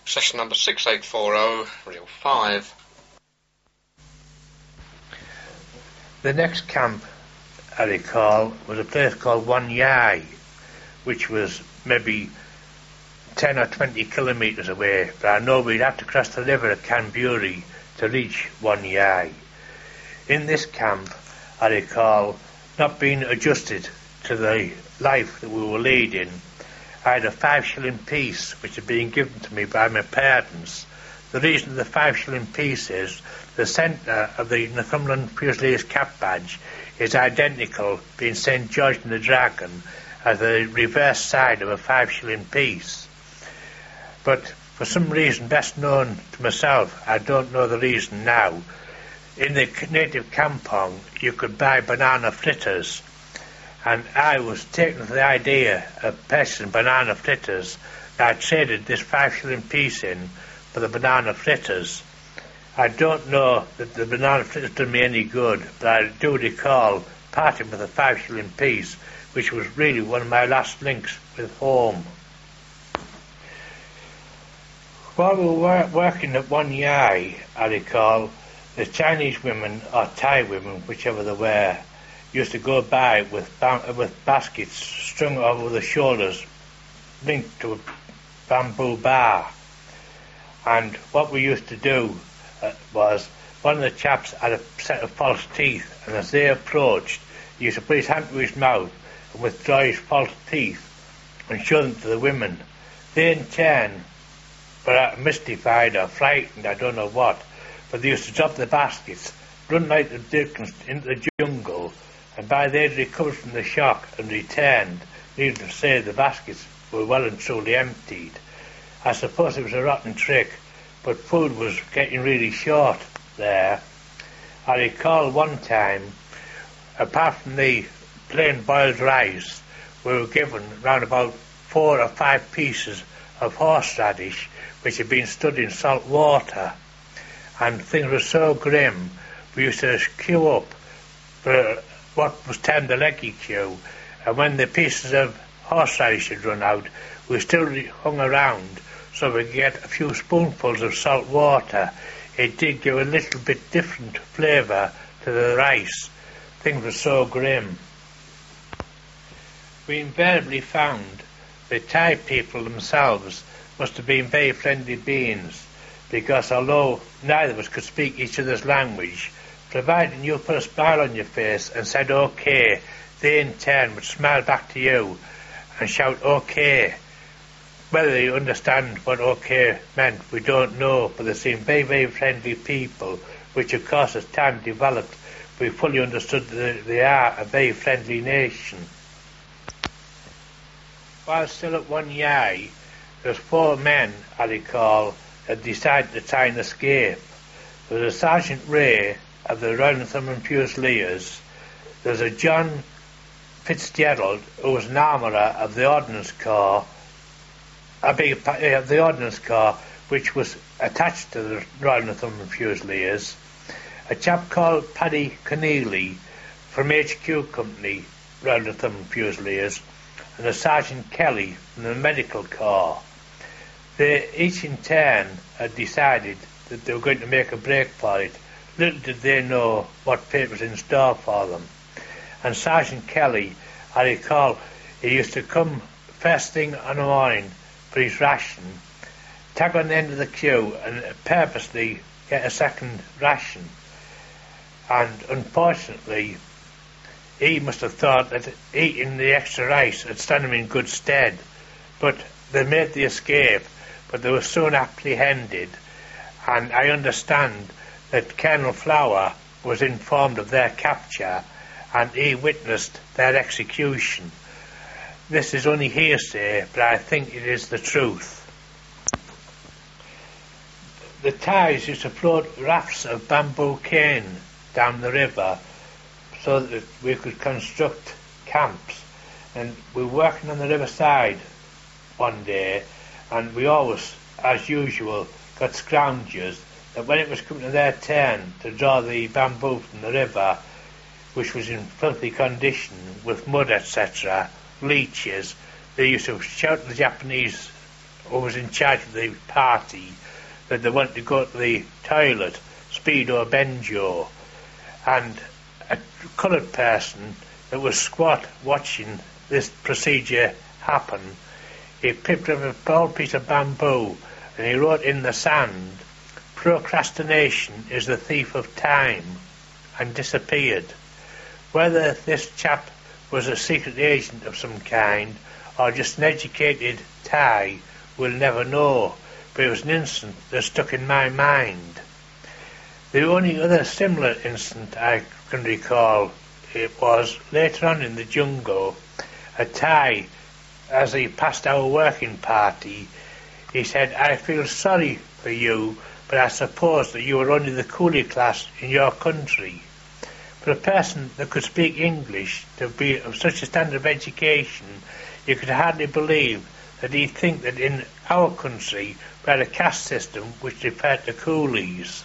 Session number 6840, reel 5. The next camp, I recall, was a place called Wanyai, which was maybe 10 or 20 kilometres away, but I know we'd have to cross the river at Canbury to reach Wanyai. In this camp, I recall not being adjusted to the life that we were leading. I had a 5-shilling piece which had been given to me by my parents. The reason of the 5-shilling piece is the centre of the Northumberland Fusiliers cap badge is identical, being St George and the Dragon, as the reverse side of a 5-shilling piece. But for some reason best known to myself, I don't know the reason now, in the native kampong you could buy banana fritters, and I was taken to the idea of purchasing banana fritters. I traded this 5-shilling piece in for the banana fritters. I don't know that the banana fritters done me any good, but I do recall parting with a 5-shilling piece, which was really one of my last links with home. While we were working at Wanyai, I recall, the Chinese women, or Thai women, whichever they were, used to go by with baskets strung over the shoulders, linked to a bamboo bar. And what we used to do was, one of the chaps had a set of false teeth, and as they approached, he used to put his hand to his mouth and withdraw his false teeth and show them to the women. They in turn were mystified or frightened, I don't know what, but they used to drop the baskets, run like the Dickens into the jungle, and by they'd recovered from the shock and returned, needless to say the baskets were well and truly emptied. I suppose it was a rotten trick, but food was getting really short there. I recall one time, apart from the plain boiled rice, we were given round about 4 or 5 pieces of horseradish which had been stood in salt water, and things were so grim we used to queue up for what was termed the leggy queue, and when the pieces of horseradish had run out we still hung around so we could get a few spoonfuls of salt water. It did give a little bit different flavour to the rice. Things were so grim. We invariably found the Thai people themselves must have been very friendly beings, because although neither of us could speak each other's language, providing you put a smile on your face and said okay, they in turn would smile back to you and shout okay. Whether you understand what okay meant, we don't know, but they seemed very, very friendly people, which of course as time developed, we fully understood that they are a very friendly nation. While still at Wanyai, there was 4 men, I recall, that decided to try and escape. There was a Sergeant Ray of the Royal Northumberland Fusiliers. There was a John Fitzgerald, who was an armourer of the Ordnance Corps, the Ordnance Corps, which was attached to the Royal Northumberland Fusiliers. A chap called Paddy Keneally from HQ Company, Royal Northumberland Fusiliers, and a Sergeant Kelly from the Medical Corps. They each in turn had decided that they were going to make a break for it. Little did they know what fate was in store for them. And Sergeant Kelly, I recall, he used to come first thing on the morning for his ration, tag on the end of the queue and purposely get a second ration. And unfortunately, he must have thought that eating the extra rice had stand him in good stead. But they made the escape, but they were soon apprehended, and I understand that Colonel Flower was informed of their capture and he witnessed their execution. This is only hearsay, but I think it is the truth. The Thais used to float rafts of bamboo cane down the river so that we could construct camps, and we were working on the riverside one day, and we always, as usual, got scroungers that when it was coming to their turn to draw the bamboo from the river, which was in filthy condition with mud, etc., leeches, they used to shout to the Japanese who was in charge of the party that they wanted to go to the toilet, speed or benjo, and a coloured person that was squat watching this procedure happen, he picked up a small piece of bamboo and he wrote in the sand, "Procrastination is the thief of time," and disappeared. Whether this chap was a secret agent of some kind or just an educated Thai, we'll never know, but it was an incident that stuck in my mind. The only other similar incident I can recall, it was later on in the jungle, a Thai, as he passed our working party, he said, "I feel sorry for you, but I suppose that you are only the coolie class in your country." For a person that could speak English to be of such a standard of education, you could hardly believe that he'd think that in our country we had a caste system which referred to coolies.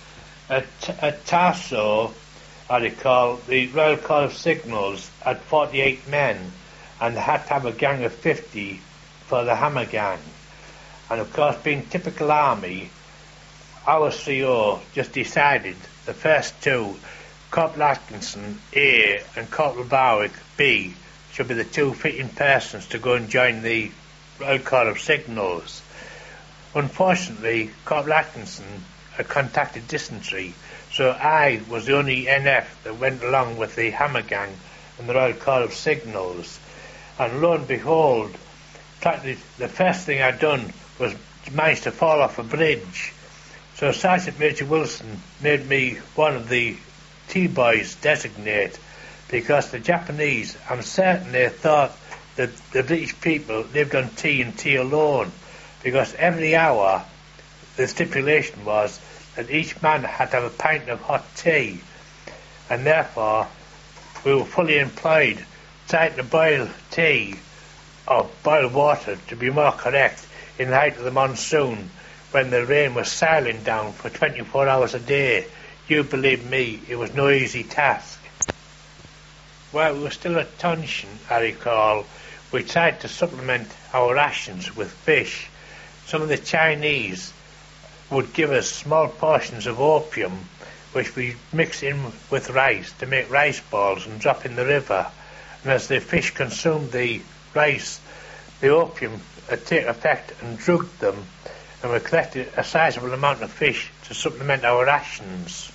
At Tarso, I recall, the Royal Corps of Signals had 48 men, and they had to have a gang of 50 for the Hammer Gang. And of course, being typical army, our CO just decided the first two, Corporal Atkinson, A, and Corporal Barwick, B, should be the two fitting persons to go and join the Royal Corps of Signals. Unfortunately, Corporal Atkinson had contracted dysentery, so I was the only NF that went along with the Hammer Gang and the Royal Corps of Signals. And lo and behold, practically the first thing I'd done was manage to fall off a bridge. So Sergeant Major Wilson made me one of the T-boys designate, because the Japanese, I'm certain they thought that the British people lived on tea and tea alone, because every hour the stipulation was that each man had to have a pint of hot tea, and therefore we were fully employed trying to boil tea, or boil water to be more correct, in the height of the monsoon, when the rain was siling down for 24 hours a day. You believe me, it was no easy task. While we were still at Tonkin, I recall, we tried to supplement our rations with fish. Some of the Chinese would give us small portions of opium, which we mix in with rice to make rice balls and drop in the river. And as the fish consumed the rice, the opium would take effect and drugged them, and we collected a sizable amount of fish to supplement our rations.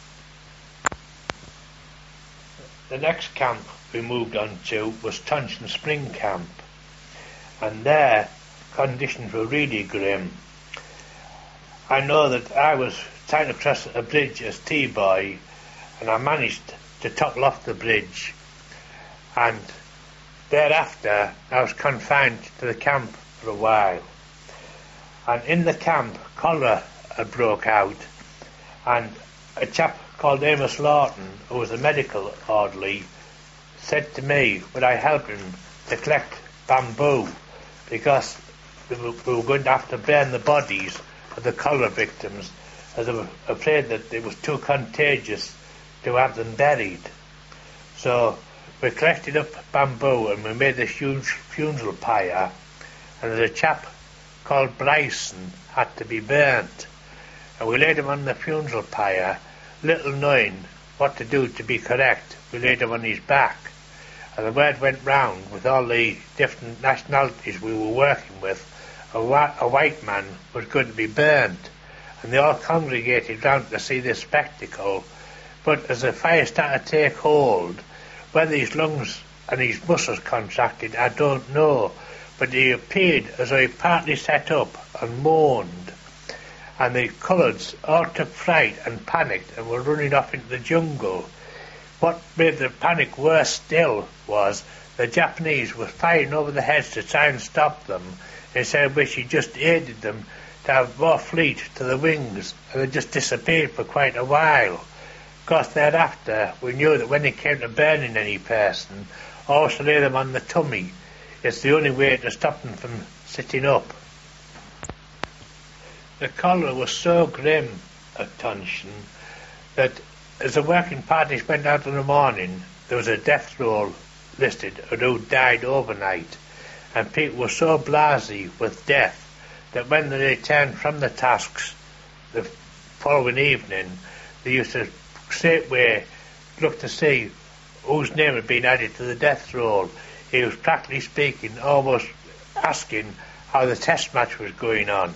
The next camp we moved on to was Tonkin Spring Camp, and there conditions were really grim. I know that I was trying to cross a bridge as T-boy, and I managed to topple off the bridge, and thereafter I was confined to the camp for a while. And in the camp, cholera had broke out, and a chap called Amos Lawton, who was a medical orderly, said to me, would I help him to collect bamboo, because we were going to have to burn the bodies of the cholera victims, as they were afraid that it was too contagious to have them buried. So we collected up bamboo and we made this huge funeral pyre, and there's a chap called Bryson had to be burnt, and we laid him on the funeral pyre, little knowing what to do to be correct. We laid him on his back, and the word went round with all the different nationalities we were working with, a white man was going to be burnt, and they all congregated round to see this spectacle. But as the fire started to take hold, whether his lungs and his muscles contracted, I don't know, but he appeared as though he partly sat up and moaned, and the coloureds all took fright and panicked and were running off into the jungle. What made the panic worse still was the Japanese were firing over the heads to try and stop them, instead of which he just aided them to have more fleet to the wings, and they just disappeared for quite a while. Of course, thereafter, we knew that when it came to burning any person, always to lay them on the tummy. It's the only way to stop them from sitting up. The cholera was so grim at Tonkin that as the working parties went out in the morning, there was a death roll listed of who died overnight, and people were so blasé with death that when they returned from the tasks the following evening, they used to straightway look to see whose name had been added to the death roll. He was practically speaking, almost asking how the test match was going on.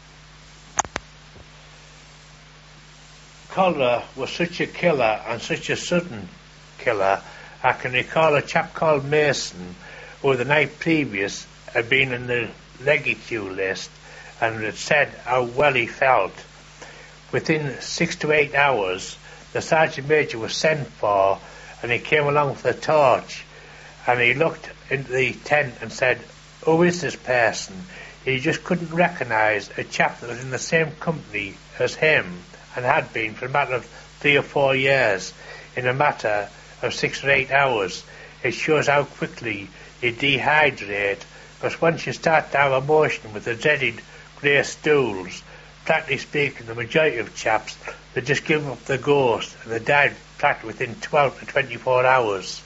Cholera was such a killer and such a sudden killer. I can recall a chap called Mason who the night previous had been in the legacy list and had said how well he felt. Within 6 to 8 hours, the Sergeant Major was sent for, and he came along with a torch, and he looked into the tent and said, "Who is this person?" He just couldn't recognise a chap that was in the same company as him, and had been for a matter of 3 or 4 years, in a matter of 6 or 8 hours. It shows how quickly you dehydrate, because once you start to have a motion with the dreaded grey stools, practically speaking, the majority of chaps, they just give up the ghost, and they died practically within 12 to 24 hours.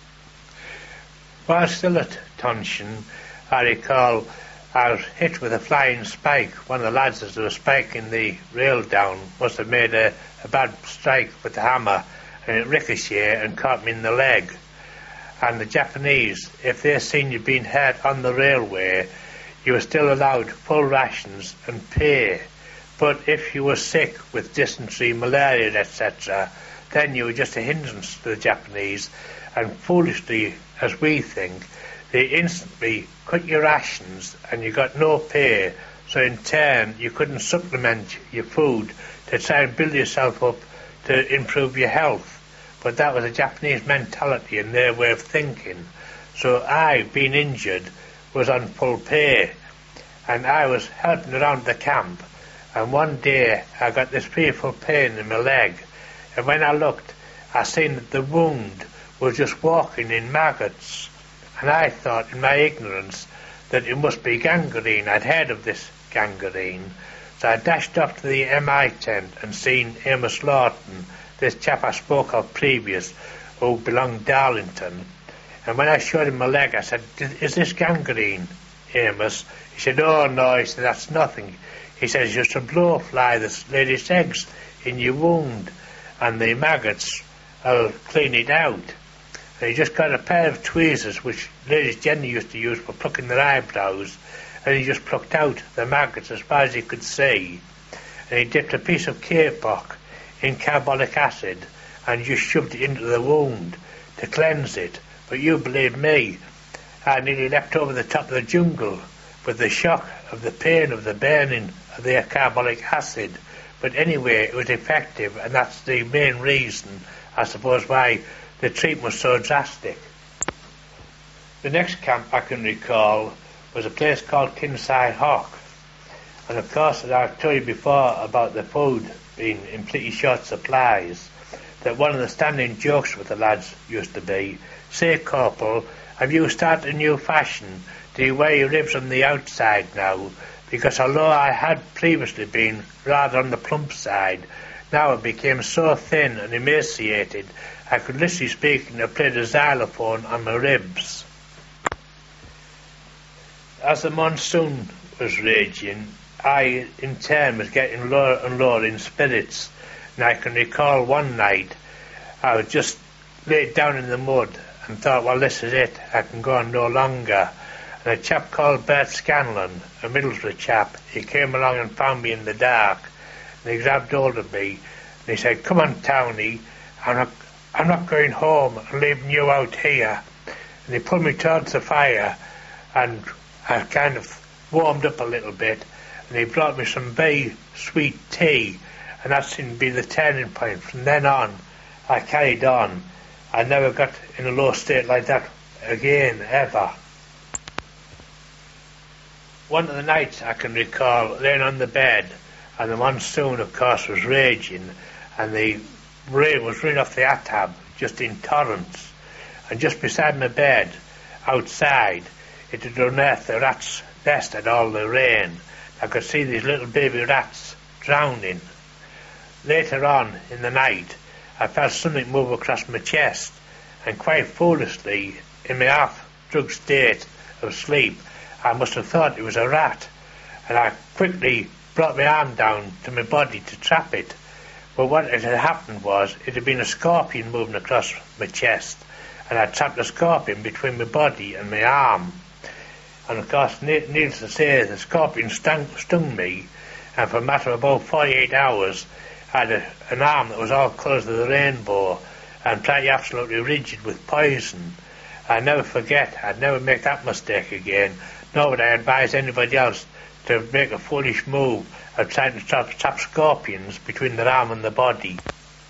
While still at Tonson, I recall I was hit with a flying spike. One of the lads, as they were spiking the rail down, must have made a bad strike with the hammer, and it ricocheted and caught me in the leg. And the Japanese, if they seen you being hurt on the railway, you were still allowed full rations and pay. But if you were sick with dysentery, malaria, etc., then you were just a hindrance to the Japanese, and foolishly, as we think, they instantly cut your rations and you got no pay, so in turn you couldn't supplement your food to try and build yourself up to improve your health. But that was a Japanese mentality and their way of thinking. So I, being injured, was on full pay, and I was helping around the camp, and one day I got this fearful pain in my leg, and when I looked, I seen that the wound was just walking in maggots, and I thought in my ignorance that it must be gangrene. I'd heard of this gangrene, so I dashed off to the MI tent and seen Amos Lawton, this chap I spoke of previous, who belonged Darlington. And when I showed him my leg, I said, "Is this gangrene, Amos?" He said, "Oh no," he said, "that's nothing." He said, "It's just a blowfly that's laid its eggs in your wound, and the maggots will clean it out." And he just got a pair of tweezers, which ladies generally used to use for plucking their eyebrows, and he just plucked out the maggots as far as he could see. And he dipped a piece of kapok in carbolic acid and just shoved it into the wound to cleanse it. But you believe me, I nearly leapt over the top of the jungle with the shock of the pain of the burning of the carbolic acid. But anyway, it was effective, and that's the main reason, I suppose, why the treatment was so drastic. The next camp I can recall was a place called Kinsai Hawk. And of course, as I've told you before about the food being in pretty short supplies, that one of the standing jokes with the lads used to be, "Say, Corporal, have you started a new fashion? Do you wear your ribs on the outside now? Because although I had previously been rather on the plump side, now I became so thin and emaciated I could literally speak and play the xylophone on my ribs." As the monsoon was raging, I in turn was getting lower and lower in spirits, and I can recall one night I was just laid down in the mud and thought, well, this is it, I can go on no longer. And a chap called Bert Scanlon, a Middlesbrough chap, he came along and found me in the dark, and he grabbed hold of me and he said, "Come on, Townie, I'm not going home and leaving you out here." And he pulled me towards the fire, and I kind of warmed up a little bit, and he brought me some very sweet tea, and that seemed to be the turning point. From then on, I carried on. I never got in a low state like that again, ever. One of the nights I can recall laying on the bed, and the monsoon, of course, was raging, and the rain was running off the atab just in torrents, and just beside my bed, outside, it had unearthed the rat's nest and all the rain. I could see these little baby rats drowning. Later on in the night, I felt something move across my chest, and quite foolishly, in my half-drug state of sleep, I must have thought it was a rat. and I quickly brought my arm down to my body to trap it. But what had happened was, it had been a scorpion moving across my chest, and I trapped a scorpion between my body and my arm. And of course, needless to say, the scorpion stung me, and for a matter of about 48 hours, I had an arm that was all colours of the rainbow, and pretty absolutely rigid with poison. I'd never forget, I'd never make that mistake again, nor would I advise anybody else to make a foolish move of trying to trap scorpions between their arm and the body.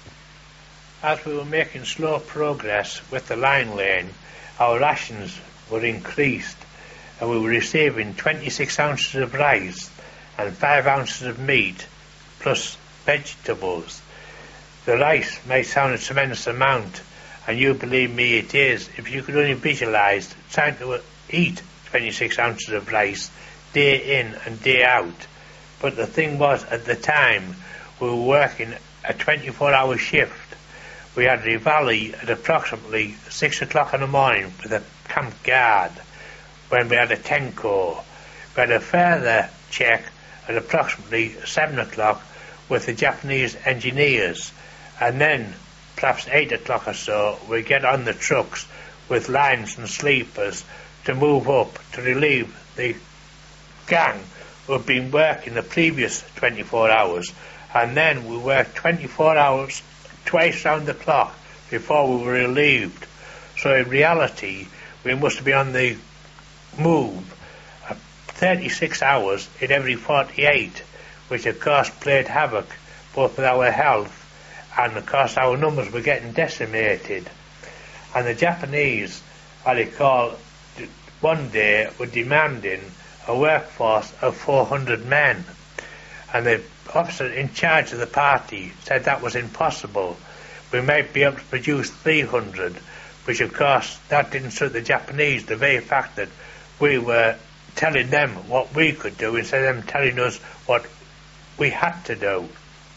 As we were making slow progress with the line lane, our rations were increased, and we were receiving 26 ounces of rice and 5 ounces of meat, plus vegetables. The rice may sound a tremendous amount, and you believe me it is, if you could only visualise trying to eat 26 ounces of rice day in and day out. But the thing was, at the time, we were working a 24-hour shift. We had Rivali at approximately 6 o'clock in the morning with a camp guard, when we had a Tenko. We had a further check at approximately 7 o'clock with the Japanese engineers, and then perhaps 8 o'clock or so we get on the trucks with lines and sleepers to move up to relieve the gang who had been working the previous 24 hours, and then we worked 24 hours twice round the clock before we were relieved. So in reality we must have been on the move 36 hours in every 48, which of course played havoc both with our health, and of course our numbers were getting decimated. And the Japanese, I recall, one day were demanding a workforce of 400 men, and the officer in charge of the party said that was impossible. We might be able to produce 300, which of course that didn't suit the Japanese, the very fact that we were telling them what we could do instead of them telling us what we had to do.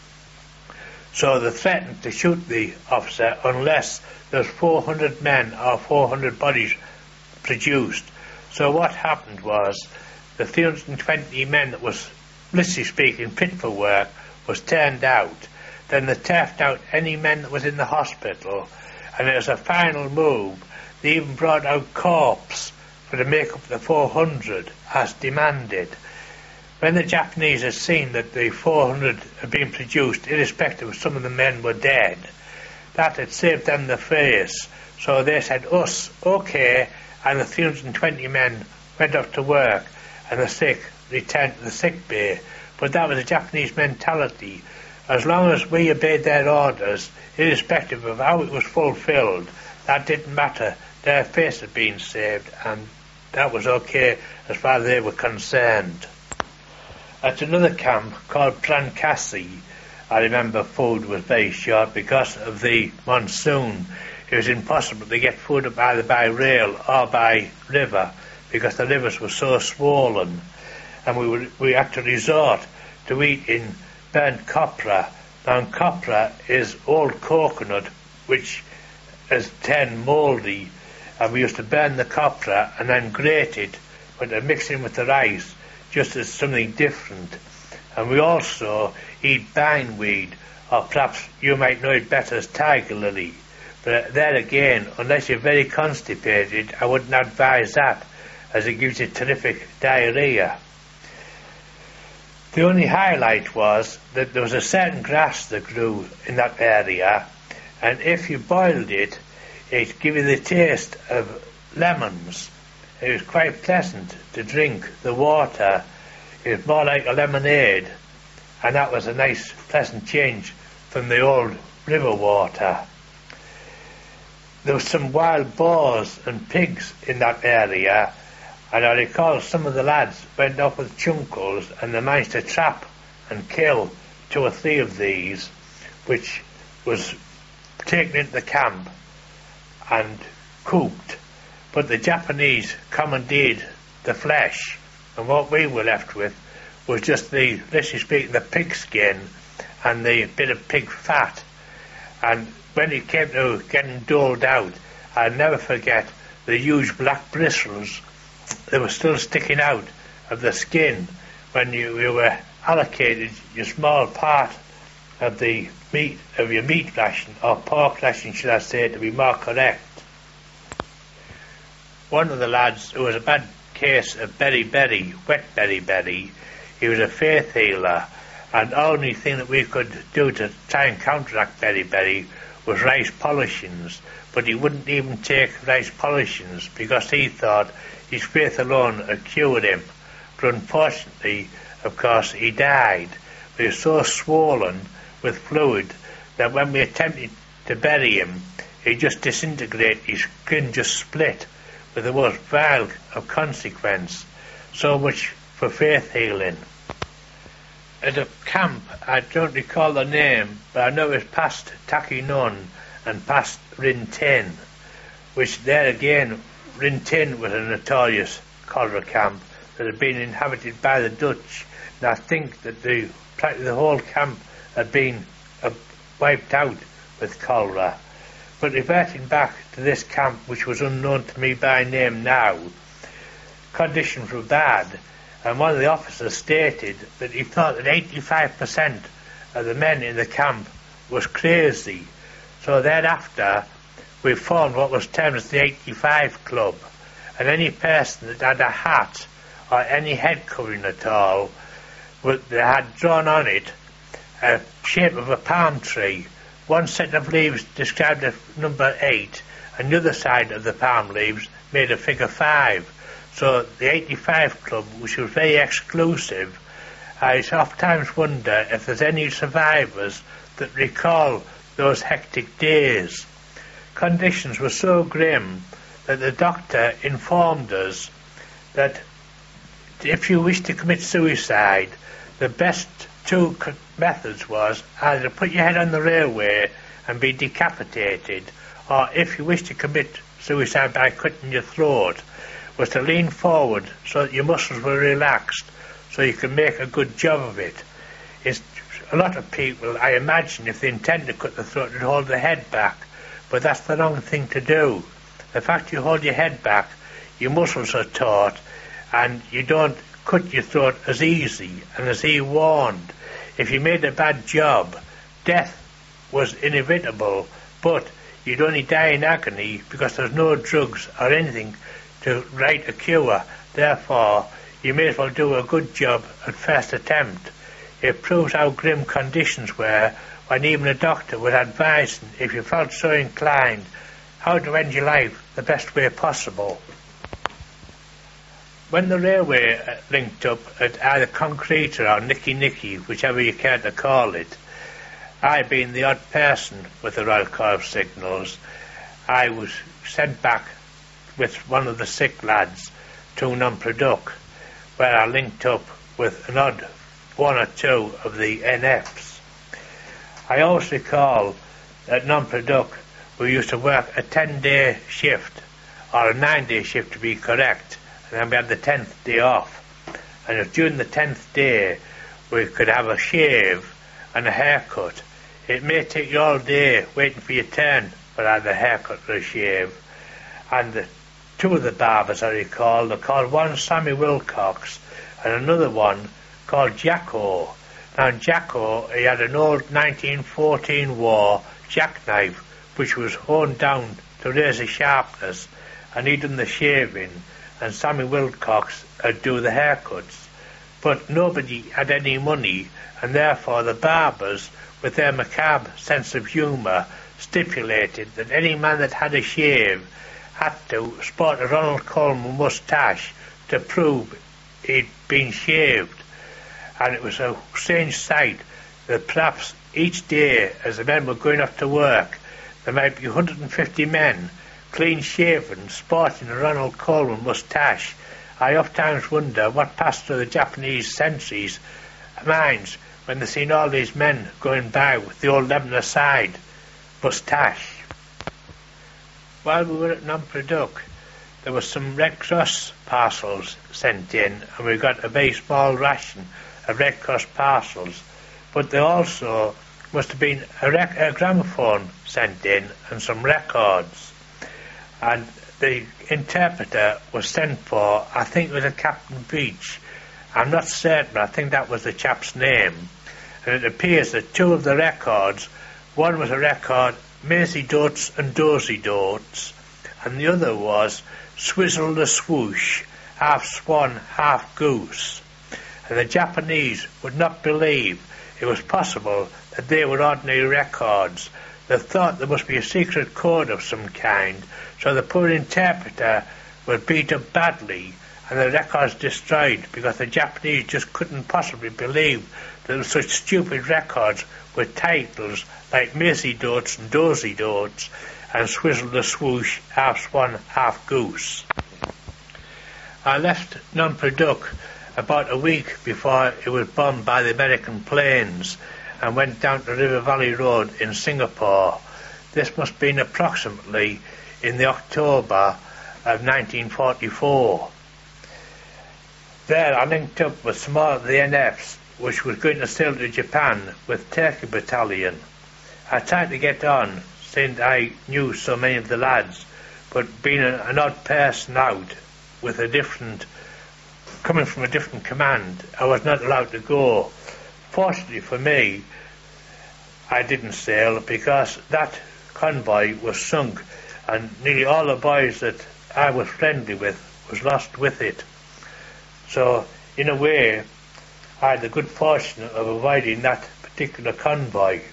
So they threatened to shoot the officer unless there's 400 men or 400 bodies produced. So what happened was, the 320 men that was, literally speaking, fit for work was turned out. Then they turfed out any men that was in the hospital, and as a final move they even brought out corpse for to make up the 400 as demanded. When the Japanese had seen that the 400 had been produced, irrespective of some of the men were dead, that had saved them the face. So they said, us, okay, and the 320 men went off to work, and the sick returned to the sick bay. But that was a Japanese mentality. As long as we obeyed their orders, irrespective of how it was fulfilled, that didn't matter. Their face had been saved, and that was okay as far as they were concerned. At another camp called Prankasi, I remember food was very short because of the monsoon. It was impossible to get food up either by rail or by river because the rivers were so swollen, and we had to resort to eating burnt copra. Now copra is old coconut which has turned mouldy, and we used to burn the copra and then grate it, but to mix in with the rice just as something different. And we also eat bindweed, or perhaps you might know it better as tiger lily. But there again, unless you're very constipated, I wouldn't advise that, as it gives you terrific diarrhea. The only highlight was that there was a certain grass that grew in that area, and if you boiled it, it gave you the taste of lemons. It was quite pleasant to drink the water. It was more like a lemonade, and that was a nice, pleasant change from the old river water. There were some wild boars and pigs in that area, and I recall some of the lads went off with chunkles and they managed to trap and kill 2 or 3 of these, which was taken into the camp and cooked. But the Japanese commandeered the flesh, and what we were left with was just the, literally speaking, the pig skin and the bit of pig fat. And when it came to getting doled out, I'll never forget the huge black bristles that were still sticking out of the skin, when you were allocated your small part of the meat of your meat ration, or pork ration should I say, to be more correct. One of the lads who was a bad case of beriberi, wet beriberi, he was a faith healer, and the only thing that we could do to try and counteract beriberi was rice polishings, but he wouldn't even take rice polishings because he thought his faith alone had cured him. But unfortunately, of course, he died. He was so swollen with fluid that when we attempted to bury him, he just disintegrated, his skin just split with the most vile of consequence. So much for faith healing. At a camp, I don't recall the name, but I know it was past Takinon and past Rintin, which there again, Rintin was a notorious cholera camp that had been inhabited by the Dutch, and I think that practically the whole camp had been wiped out with cholera. But reverting back to this camp, which was unknown to me by name now, conditions were bad, and one of the officers stated that he thought that 85% of the men in the camp was crazy. So thereafter, we formed what was termed as the 85 Club, and any person that had a hat or any head covering at all, they had drawn on it a shape of a palm tree. One set of leaves described as number 8, and the other side of the palm leaves made a figure 5. So the 85 Club, which was very exclusive, I sometimes wonder if there's any survivors that recall those hectic days. Conditions were so grim that the doctor informed us that if you wish to commit suicide, the best two methods was either put your head on the railway and be decapitated, or if you wish to commit suicide by cutting your throat, was to lean forward so that your muscles were relaxed so you can make a good job of it. A lot of people, I imagine, if they intend to cut the throat, would hold the head back, but that's the wrong thing to do. The fact you hold your head back, your muscles are taut, and you don't cut your throat as easy. And as he warned, if you made a bad job, death was inevitable, but you'd only die in agony because there's no drugs or anything to write a cure. Therefore, you may as well do a good job at first attempt. It proves how grim conditions were when even a doctor would advise, if you felt so inclined, how to end your life the best way possible. When the railway linked up at either Concreta or Nicky, whichever you care to call it, I being the odd person with the Royal Corps of Signals, I was sent back with one of the sick lads to Nunpradook, where I linked up with an odd one or two of the NFs. I also recall at Nunpradook we used to work a 10-day shift, or a 9-day shift to be correct, and then we had the 10th day off. And if during the 10th day we could have a shave and a haircut, it may take you all day waiting for your turn for either a haircut or a shave. And two of the barbers I recall, they're called one Sammy Wilcox and another one called Jacko. Now Jacko, he had an old 1914 war jackknife which was honed down to razor sharpness, and he'd done the shaving, and Sammy Wilcox would do the haircuts. But nobody had any money, and therefore the barbers, with their macabre sense of humour, stipulated that any man that had a shave had to sport a Ronald Colman moustache to prove he'd been shaved. And it was a strange sight that perhaps each day as the men were going off to work, there might be 150 men, clean-shaven, sporting a Ronald Colman moustache. I oftentimes wonder what passed through the Japanese sentries' minds when they seen all these men going by with the old Lebanon side moustache. While we were at Nunpradook, there were some Red Cross parcels sent in, and we got a very small ration of Red Cross parcels, but there also must have been a gramophone sent in and some records, and the interpreter was sent for, I think it was a Captain Beach, I'm not certain, but I think that was the chap's name. And it appears that two of the records, one was a record, Maisie Dotes and Dozy Dotes, and the other was Swizzle the Swoosh, half swan, half goose. And the Japanese would not believe it was possible that they were ordinary records. They thought there must be a secret code of some kind, so the poor interpreter was beat up badly and the records destroyed because the Japanese just couldn't possibly believe that there were such stupid records with titles like Maisie Dotes and Dozy Dotes and Swizzle the Swoosh, half swan, half goose. I left Nong Pladuk about a week before it was bombed by the American planes and went down to River Valley Road in Singapore. This must have been approximately in the October of 1944. There I linked up with some more of the NFs which was going to sail to Japan with Turkey Battalion. I tried to get on since I knew so many of the lads, but being an odd person out with coming from a different command, I was not allowed to go. Fortunately for me, I didn't sail because that convoy was sunk and nearly all the boys that I was friendly with was lost with it. So, in a way, I had the good fortune of avoiding that particular convoy.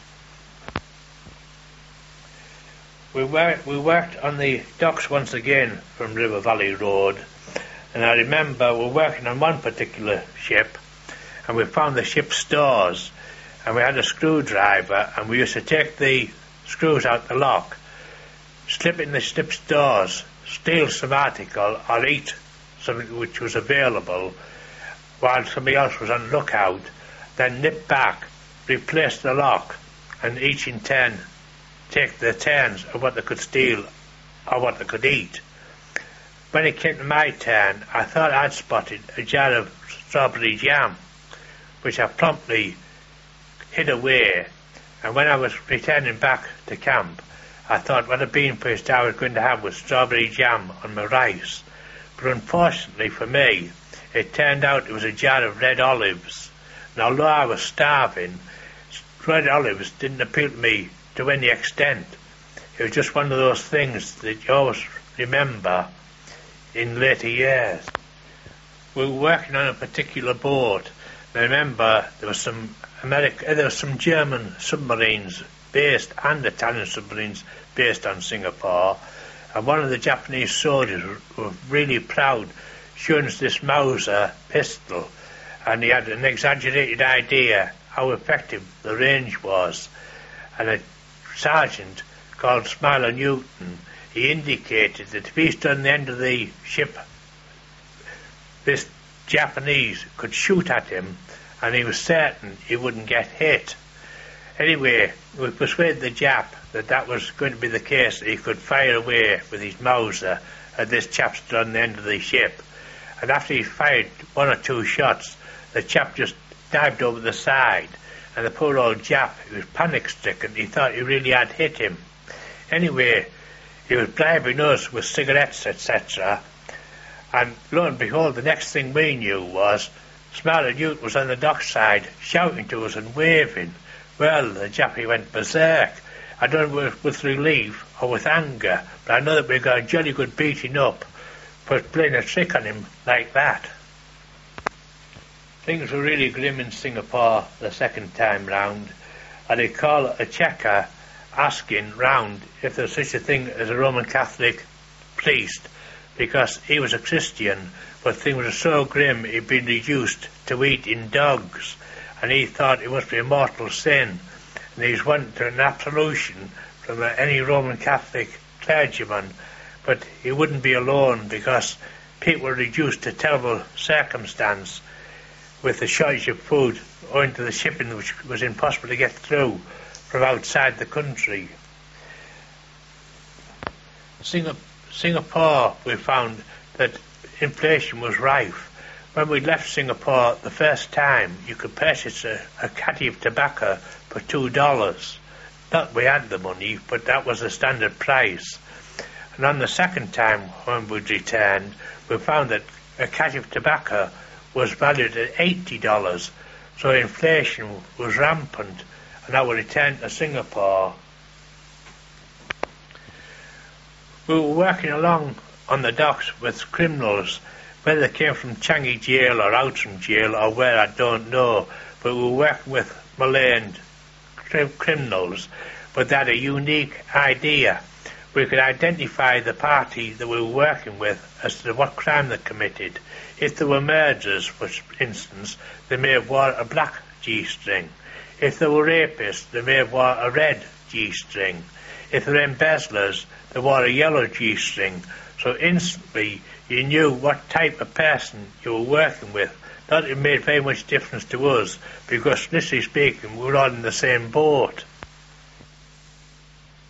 We worked on the docks once again from River Valley Road, and I remember we were working on one particular ship and we found the ship's stores and we had a screwdriver and we used to take the screws out the lock, slip in the ship's stores, steal some article or eat something which was available while somebody else was on lookout, then nip back, replace the lock and each in turn take their turns of what they could steal or what they could eat. When it came to my turn, I thought I'd spotted a jar of strawberry jam, which I promptly hid away, and when I was returning back to camp, I thought what a bean-feast I was going to have was strawberry jam on my rice. But unfortunately for me, it turned out it was a jar of red olives, and although I was starving, red olives didn't appeal to me to any extent. It was just one of those things that you always remember in later years. We were working on a particular boat. I remember there was some German submarines based and Italian submarines based on Singapore, and one of the Japanese soldiers was really proud, showing us this Mauser pistol, and he had an exaggerated idea how effective the range was. And a sergeant called Smiler Newton, he indicated that if he stood on the end of the ship, this Japanese could shoot at him and he was certain he wouldn't get hit. Anyway, we persuaded the Jap that that was going to be the case, that he could fire away with his Mauser at this chap stood on the end of the ship. And after he fired one or two shots, the chap just dived over the side, and the poor old Jap, he was panic-stricken. He thought he really had hit him. Anyway, he was bribing us with cigarettes, etc. And lo and behold, the next thing we knew was Smiler Newt was on the dockside shouting to us and waving. Well, the Jappy went berserk. I don't know with relief or with anger, but I know that we got a jolly good beating up for playing a trick on him like that. Things were really grim in Singapore the second time round. I recall a checker asking round if there was such a thing as a Roman Catholic priest, because he was a Christian, but things were so grim he'd been reduced to eating dogs, and he thought it must be a mortal sin, and he was wanting an absolution from any Roman Catholic clergyman, but he wouldn't be alone because people were reduced to terrible circumstance with the shortage of food owing to the shipping which was impossible to get through from outside the country. Singapore, we found that inflation was rife. When we left Singapore the first time, you could purchase a caddy of tobacco for $2. Not we had the money, but that was the standard price. And on the second time when we returned, we found that a caddy of tobacco was valued at $80, so inflation was rampant, and I returned to Singapore. We were working along on the docks with criminals, whether they came from Changi Jail or Outram Jail or where I don't know, but we were working with Malayan criminals, but they had a unique idea. We could identify the party that we were working with as to what crime they committed. If they were murderers, for instance, they may have worn a black G-string. If they were rapists, they may have worn a red G-string. If they were embezzlers, they wore a yellow G-string. So instantly you knew what type of person you were working with. Not that it made very much difference to us, because literally speaking, we were all in the same boat.